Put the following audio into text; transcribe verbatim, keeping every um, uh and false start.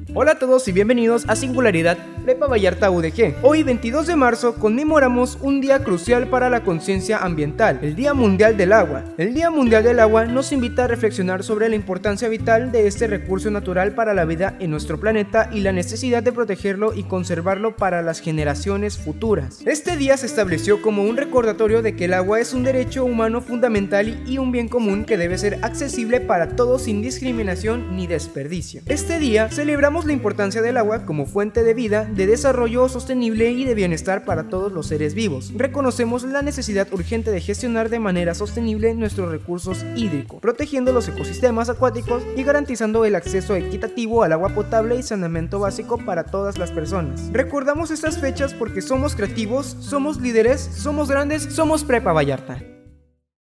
Hola a todos y bienvenidos a Singularidad Prepa Vallarta U D G. Hoy, veintidós de marzo, conmemoramos un día crucial para la conciencia ambiental, el Día Mundial del Agua. El Día Mundial del Agua nos invita a reflexionar sobre la importancia vital de este recurso natural para la vida en nuestro planeta y la necesidad de protegerlo y conservarlo para las generaciones futuras. Este día se estableció como un recordatorio de que el agua es un derecho humano fundamental y un bien común que debe ser accesible para todos sin discriminación ni desperdicio. Este día celebramos la importancia del agua como fuente de vida, de desarrollo sostenible y de bienestar para todos los seres vivos. Reconocemos la necesidad urgente de gestionar de manera sostenible nuestros recursos hídricos, protegiendo los ecosistemas acuáticos y garantizando el acceso equitativo al agua potable y saneamiento básico para todas las personas. Recordamos estas fechas porque somos creativos, somos líderes, somos grandes, somos Prepa Vallarta.